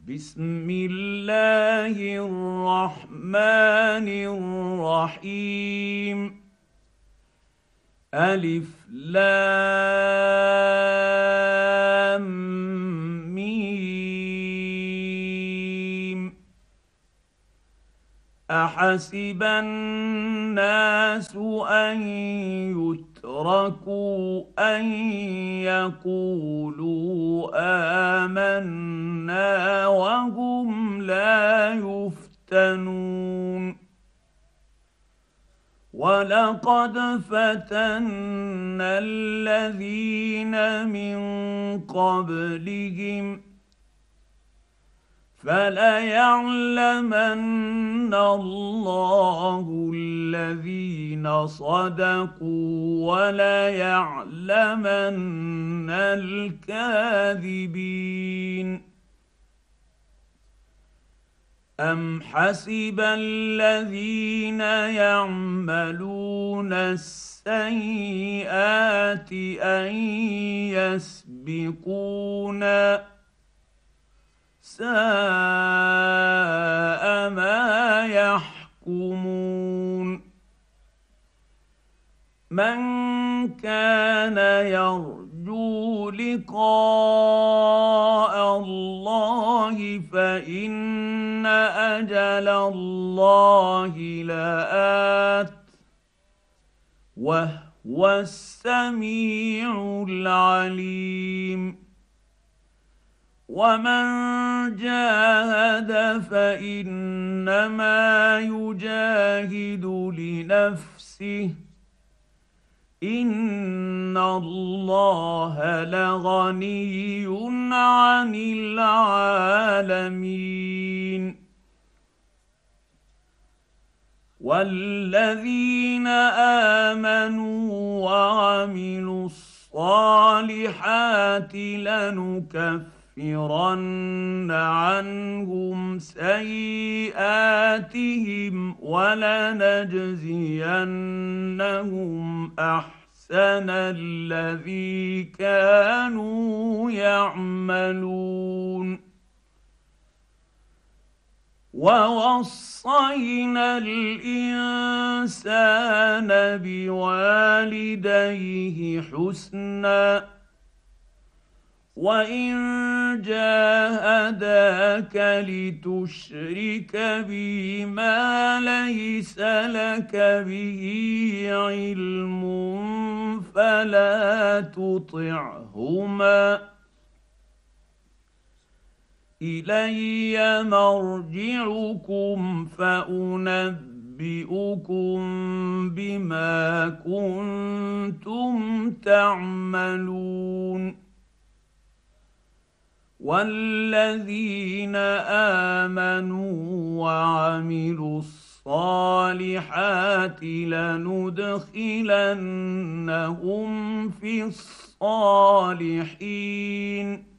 بسم الله الرحمن الرحيم. ألف لام ميم. أحسب الناس أن يتركوا أن يقولوا آمنا وهم لا يفتنون. ولقد فتنا الذين من قبلهم فليعلمن الله الذين صدقوا وليعلمن الكاذبين. أم حسب الذين يعملون السيئات أن يسبقونا ساء ما يحكمون. من كان يرجو لقاء الله فإن أجل الله لآت وهو السميع العليم. ومن جاهد فإنما يجاهد لنفسه إن الله لغني عن العالمين. والذين آمنوا وعملوا الصالحات لنكفرن عنهم سيئاتهم ولنجزينهم أحسن الذي كانوا يعملون. ووصينا الإنسان بوالديه حسنا وإن جاهداك لتشرك بي ما ليس لك به علم فلا تطعهما إلي مرجعكم فأنبئكم بما كنتم تعملون. والذين آمنوا وعملوا الصالحات لندخلنهم في الصالحين.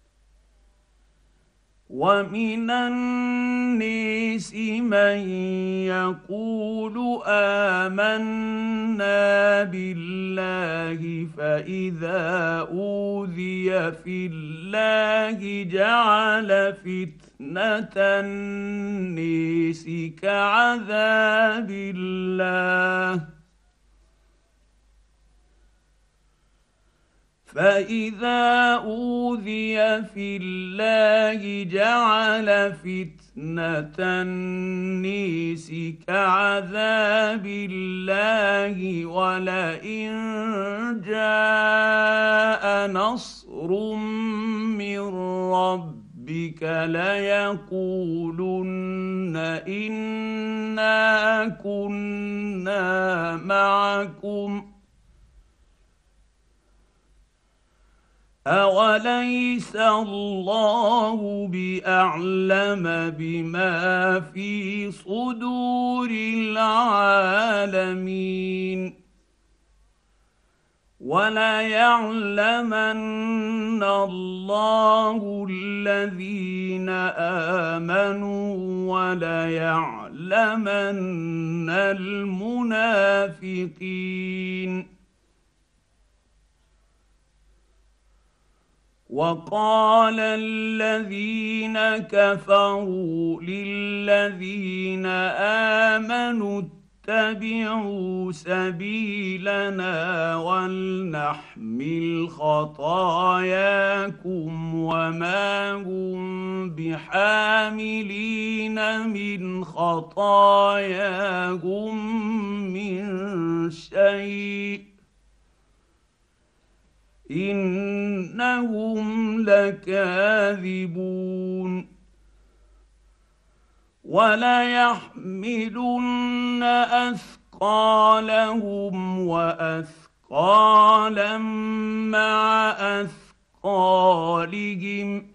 ومن الناس من يقول آمنا بالله فإذا أوذي في الله جعل فتنة الناس كعذاب الله فإذا أوذي في الله جعل فتنة الناس كعذاب الله ولئن جاء نصر من ربك ليقولن إنا كنا معكم أوليس الله بأعلم بما في صدور العالمين. وليعلمن الله الذين آمنوا وليعلمن المنافقين. وقال الذين كفروا للذين آمنوا اتبعوا سبيلنا ولنحمل خطاياكم وما هم بحاملين من خطاياهم من شيء إنهم لكاذبون وليحملن أثقالهم وأثقالا مع أثقالهم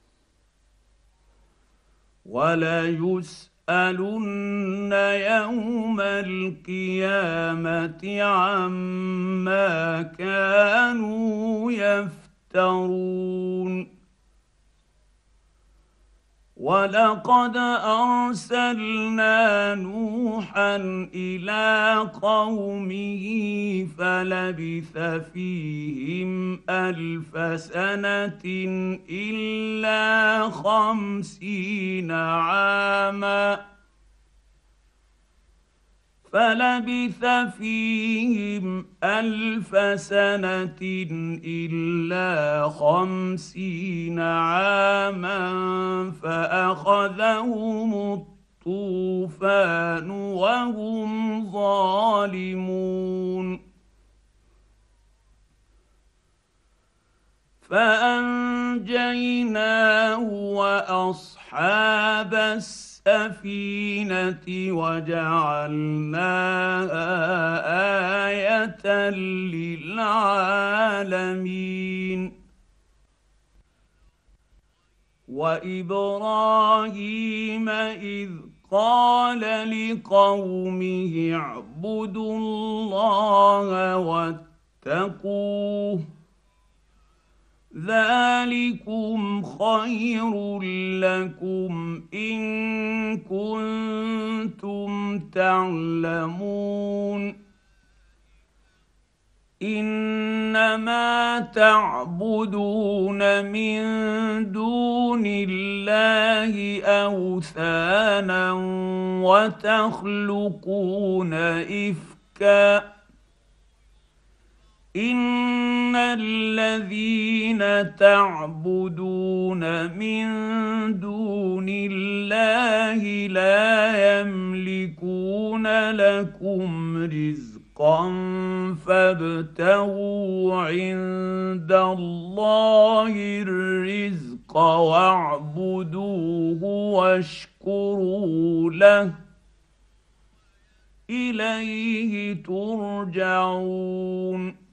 وليسألن يوم القيامة عما كانوا يفترون ولقد أرسلنا نوحا إلى قومه فلبث فيهم 1000 سنة إلا 50 عاما فلبث فيهم 1000 سنة إلا 50 عاما فأخذهم الطوفان وهم ظالمون فأنجيناه وأصحاب السفينة وجعلناها آية للعالمين وإبراهيم إذ قال لقومه اعبدوا الله واتقوه ذلكم خير لكم إن كنتم تعلمون إنما تعبدون من دون الله أوثانا وتخلقون إفكا إن الذين تعبدون من دون الله لا يملكون لكم رزقا فابتغوا عند الله الرزق واعبدوه واشكروا له إليه ترجعون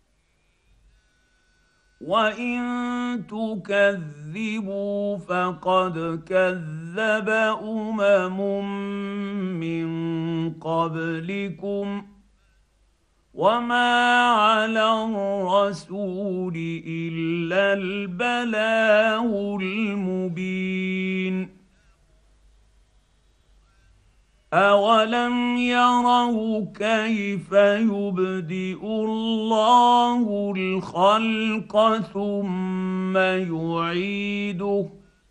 وإن تكذبوا فقد كذب من قبلكم وما على الرسول إلا البلاغ المبين أولم يروا كيف يبدئ الله الخلق ثم يعيده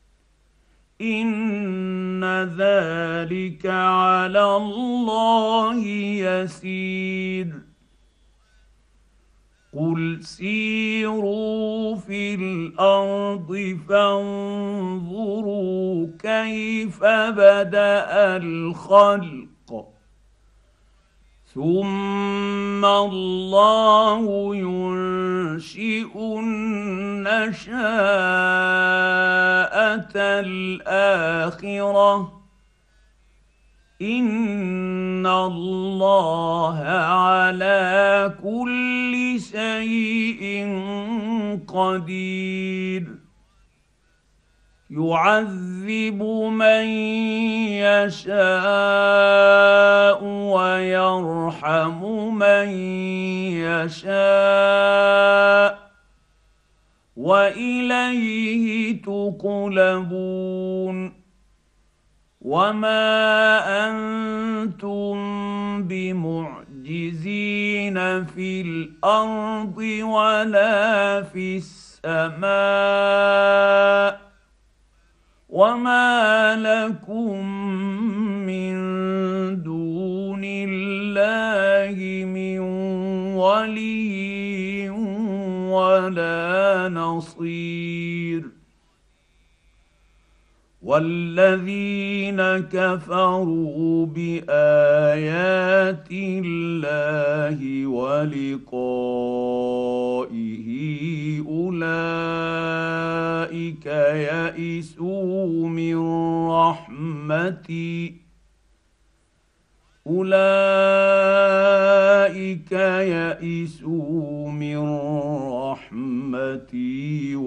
إن ذلك على الله يسير قل سيروا في الأرض فانظروا كيف بدأ الخلق ثم الله ينشئ النشأة الآخرة إن الله على كل شيء قدير يعذب من يشاء ويرحم من يشاء وإليه تقلبون وما أنتم بمعجزين في الأرض ولا في السماء السماء وما لكم من دون الله من ولي ولا نصير والذين كفروا بايات الله ولقائه اولئك يئسوا من رحمتي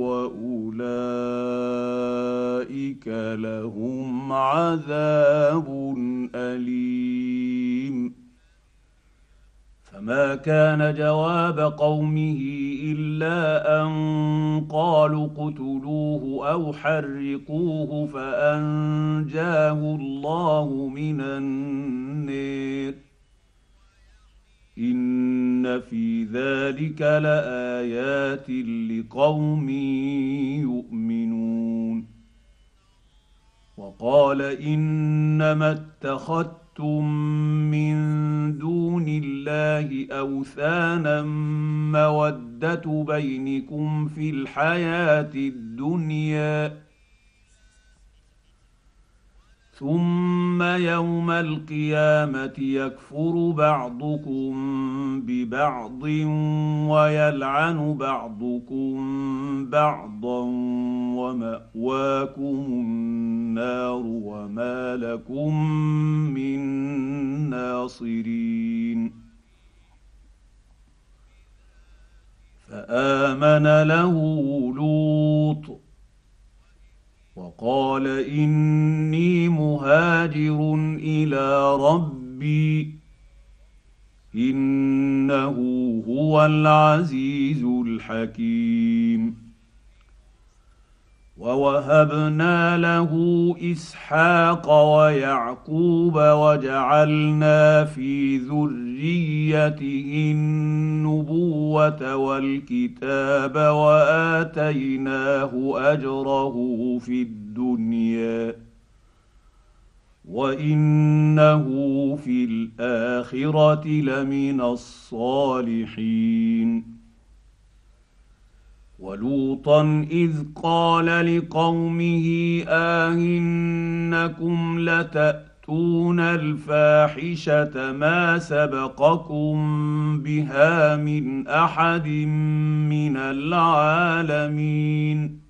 واولئك لهم عذاب اليم فما كان جواب قومه الا ان قالوا اقتلوه او حرقوه فانجاه الله من النار ان في ذلك لايات لقوم يؤمنون وقال انما اتخذتم من دون الله اوثانا موده بينكم في الحياه الدنيا ثم يوم القيامه يكفر بعضكم ببعض ويلعن بعضكم بعضا وماواكم النار وما لكم من ناصرين فامن له لوط وقال اني مهاجر الى ربي انه هو العزيز الحكيم ووهبنا له اسحاق ويعقوب وجعلنا في ذريته النبوه والكتاب واتيناه اجره في الدنيا وانه في الاخره لمن الصالحين ولوطا اذ قال لقومه انكم لتاتون الفاحشه ما سبقكم بها من احد من العالمين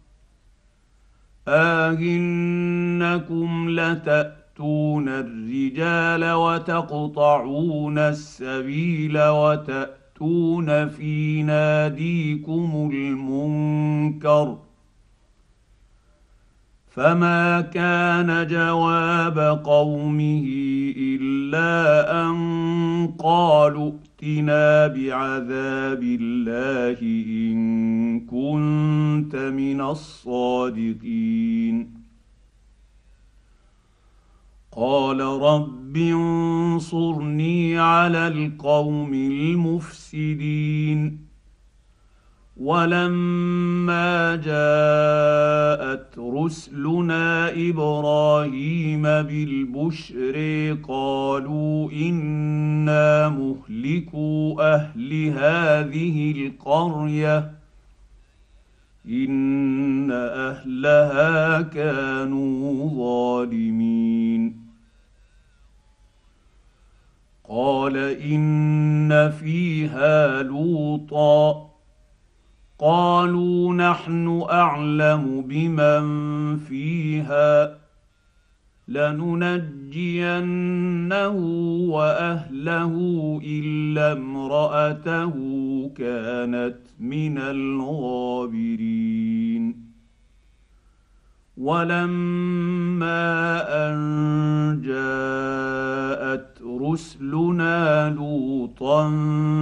انكم لتاتون الرجال وتقطعون السبيل وتاتون في ناديكم المنكر فما كان جواب قومه الا ان قالوا ائتنا بعذاب الله ان كنت من الصادقين قال رب انصرني على القوم المفسدين ولما جاءت رسلنا ابراهيم بالبشر قالوا انا مهلكو اهل هذه القريه ان اهلها كانوا ظالمين قال ان فيها لوطا قالوا نحن اعلم بمن فيها لننجينه واهله الا امراته كانت من الغابرين ولما ان جاءت رسلنا لوطا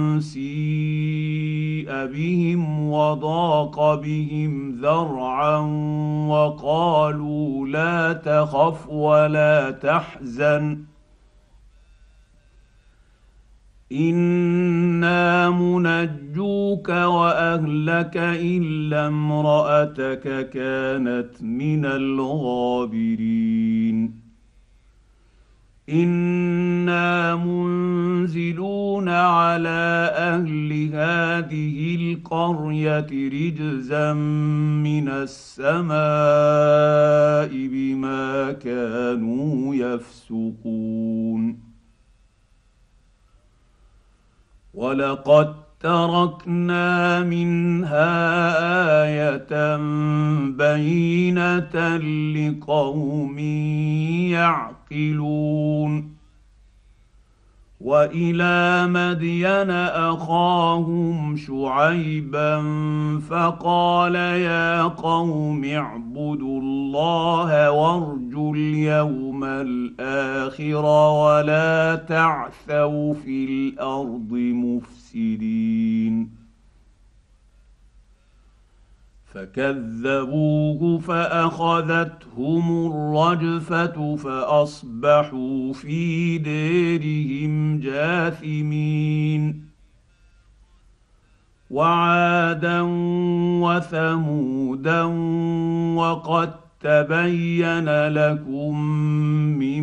سيء بهم وضاق بهم ذرعا وقالوا لا تخف ولا تحزن انا منجوك واهلك الا امراتك كانت من الغابرين انا منزلون على اهل هذه القريه رجزا من السماء بما كانوا يفسقون ولقد تركنا منها ايه بينه لقوم يعقلون والى مدين اخاهم شعيبا فقال يا قوم اعبدوا الله وارجوا اليوم الاخر ولا تعثوا في الارض مفسدين فكذبوه فاخذتهم الرجفه فاصبحوا في ديرهم جاثمين وعادا وثمودا وقد تبين لكم من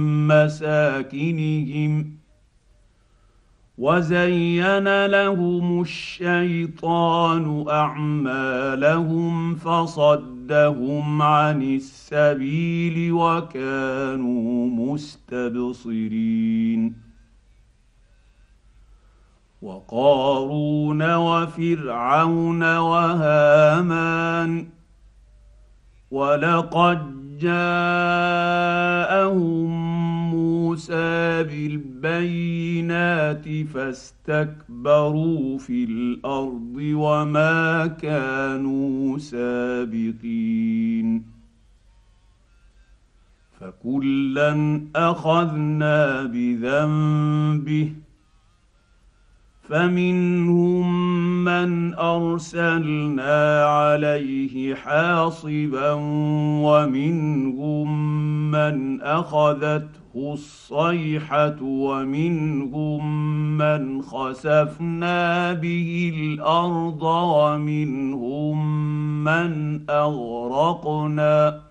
مساكنهم وزين لهم الشيطان اعمالهم فصدهم عن السبيل وكانوا مستبصرين وقارون وفرعون وهامان ولقد جاءهم موسى بالبينات فاستكبروا في الارض وما كانوا سابقين فكلا اخذنا بذنبه فمنهم من ارسلنا عليه حاصبا ومنهم من اخذته الصيحه ومنهم من خسفنا به الارض ومنهم من اغرقنا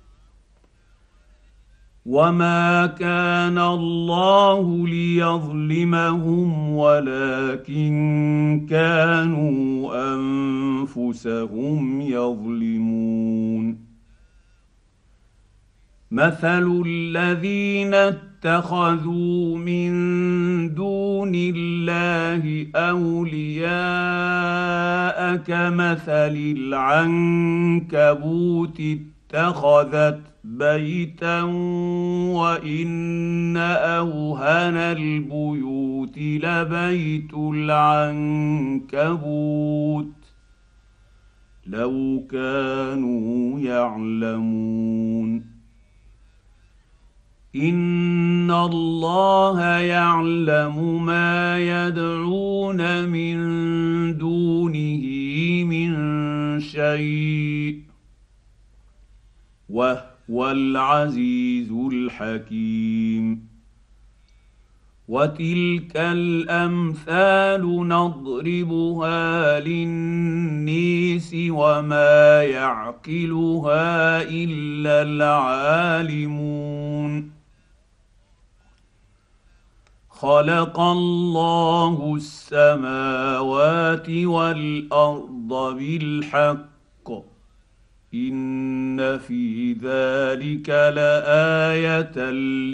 وما كان الله ليظلمهم ولكن كانوا انفسهم يظلمون مثل الذين اتخذوا من دون الله اولياء كمثل العنكبوت اتخذت بيتا وان اوهن البيوت لبيت العنكبوت لو كانوا يعلمون ان الله يعلم ما يدعون من دونه من شيء وهو العزيز الحكيم وتلك الامثال نضربها للناس وما يعقلها الا العالمون خلق الله السماوات والارض بالحق ان في ذلك لايه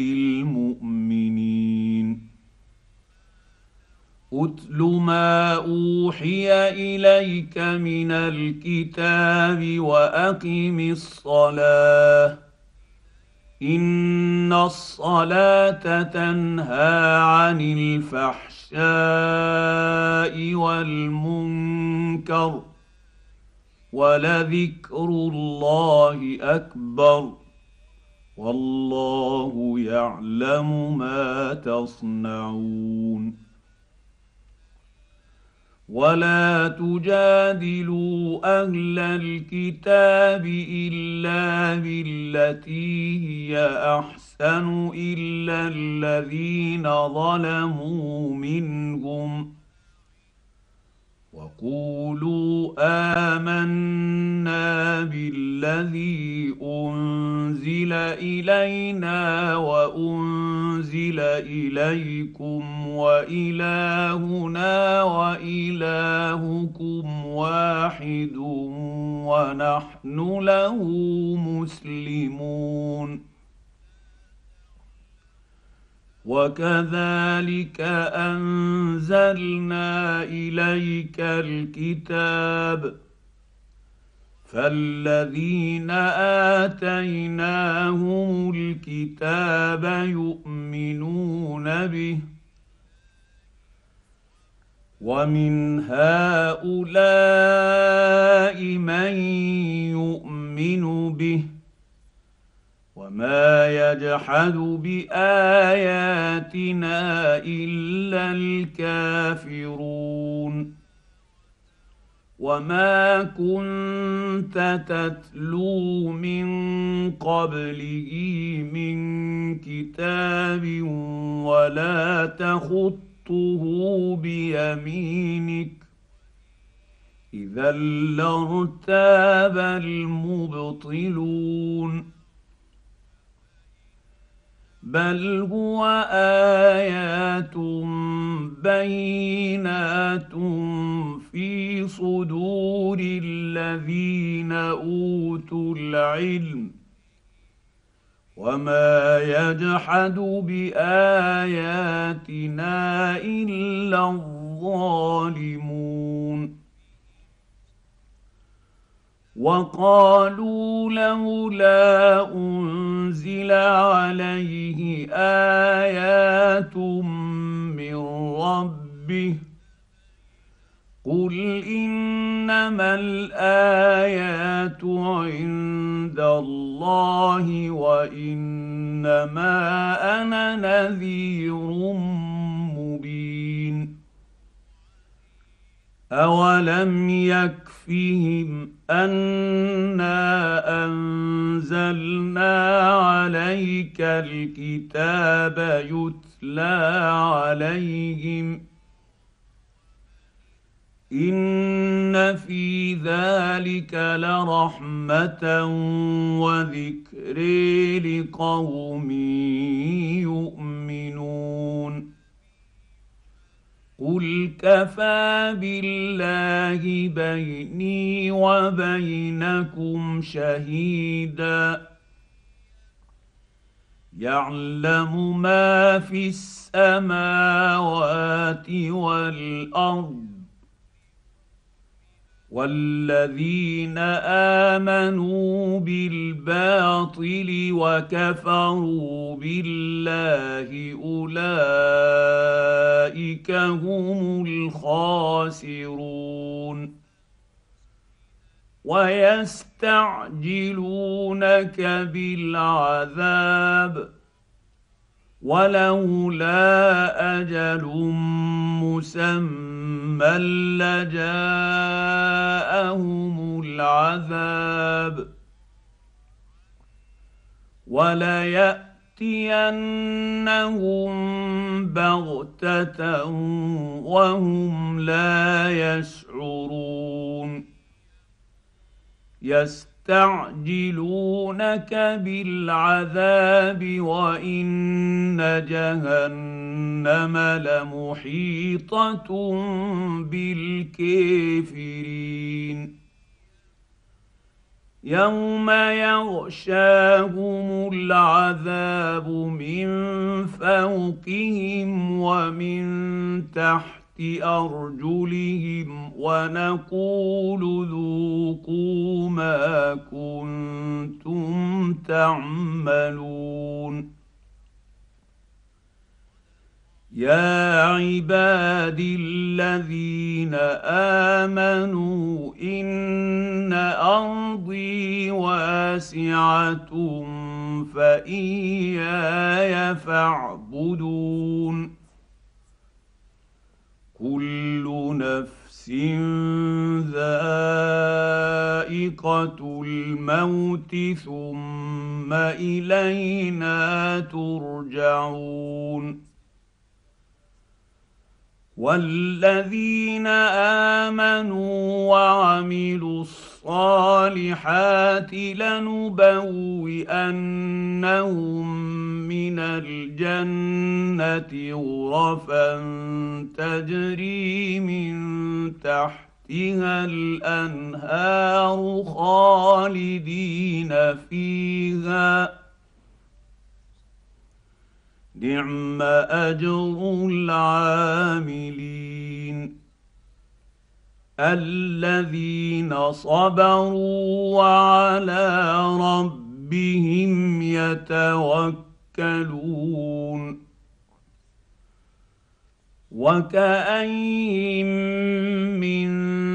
للمؤمنين اتل ما اوحي اليك من الكتاب واقم الصلاه ان الصلاه تنهى عن الفحشاء والمنكر ولذكر الله اكبر والله يعلم ما تصنعون ولا تجادلوا اهل الكتاب الا بالتي هي احسن الا الذين ظلموا منهم وقولوا آمنا بالذي أنزل إلينا وأنزل إليكم وإلهنا وإلهكم واحد ونحن له مسلمون وكذلك انزلنا اليك الكتاب فالذين اتيناهم الكتاب يؤمنون به ومن هؤلاء من يؤمن به وما يجحد باياتنا الا الكافرون وما كنت تتلو من قبله من كتاب ولا تخطه بيمينك اذا لارتاب المبطلون بل هو ايات بينات في صدور الذين اوتوا العلم وما يجحد باياتنا الا الظالمون وقالوا لولا انزل عليه ايات من ربه قل انما الايات عند الله وانما انا نذير مبين اولم يكفهم انا انزلنا عليك الكتاب يتلى عليهم ان في ذلك لرحمه وذكر لقوم يؤمنون قل كفى بالله بيني وبينكم شهيدا يعلم ما في السماوات والارض والذين امنوا بالباطل وكفروا بالله اولئك هم الخاسرون ويستعجلونك بالعذاب ولولا اجل مسمى لجاءهم العذاب ولياتينهم بغته وهم لا يشعرون يستعجلونك بالعذاب وان جهنم لمحيطه بالكافرين يوم يغشاهم العذاب من فوقهم ومن تحت ارجلهم ونقول ذوقوا ما كنتم تعملون يا عبادي الذين امنوا ان ارضي واسعه فاياي فاعبدون كل نفس نفس ذائقة الموت ثم إلينا ترجعون. والذين آمنوا وعملوا الصالحات لنبوئنهم من الجنة غرفا تجري من تحتها الأنهار خالدين فيها نعم أجر العاملين. الذين صبروا وعلى ربهم يتوكلون. وكأين من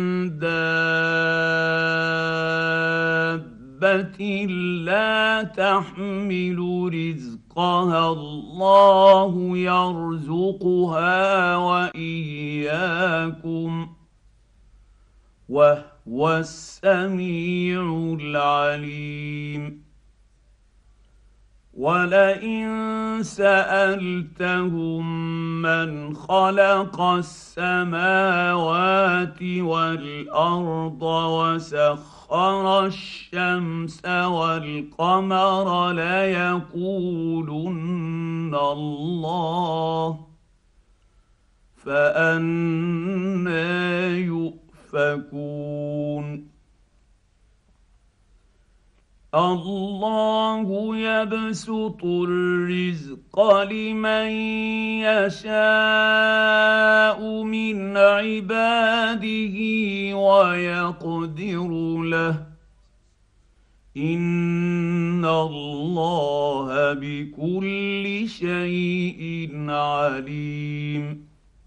دابة لا تحمل رزقها الله يرزقها وإياكم وهو السميع العليم. ولئن سألتهم من خلق السماوات والأرض وسخر الشمس والقمر ليقولن الله فأنى يؤفكون. الله يبسط الرزق لمن يشاء من عباده ويقدر له إن الله بكل شيء عليم.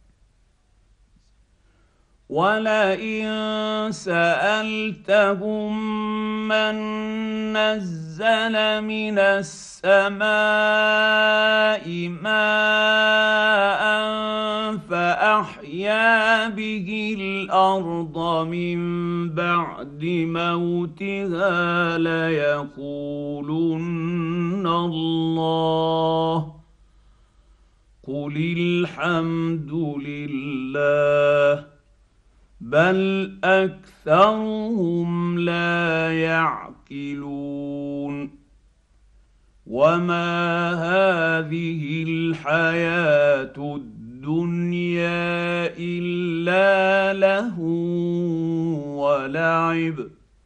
ولئن سألتهم من نزل من السماء ماء فأحيا به الأرض من بعد موتها ليقولن الله قل الحمد لله بل أكثرهم لا يعقلون. وما هذه الحياة الدنيا إلا لهو ولعب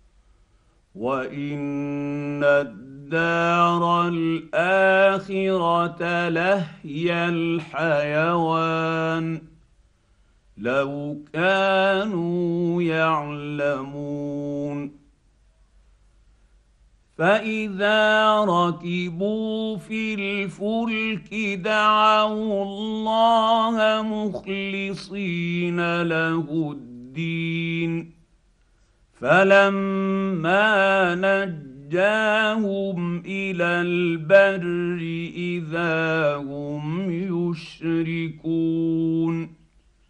وإن الدار الآخرة لهي الحيوان لو كانوا يعلمون. فإذا ركبوا في الفلك دعوا الله مخلصين له الدين فلما نجاهم إلى البر إذا هم يشركون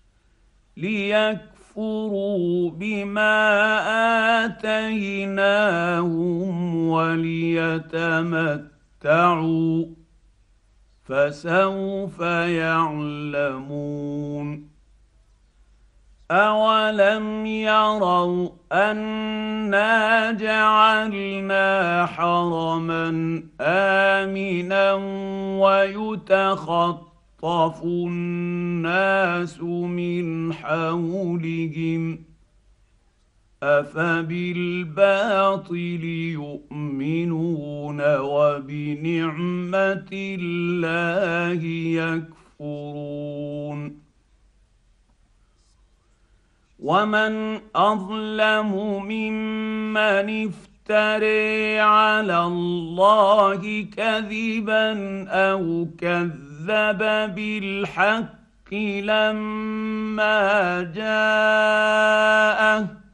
ليكفروا بما آتيناهم وليتمتعوا فسوف يعلمون. أولم يروا أنا جعلنا حرما آمنا ويتخطف الناس من حولهم أفبالباطل يؤمنون وبنعمة الله يكفرون. ومن أظلم ممن افترى على الله كذبا أو كذب بالحق لما جاءه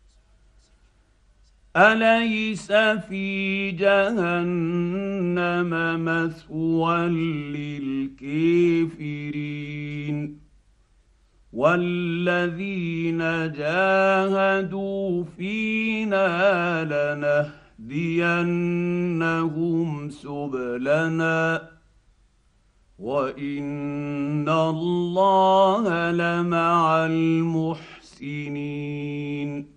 أليس في جهنم مثوى للكافرين والذين جاهدوا فينا لنهدينهم سبلنا وان الله لمع المحسنين.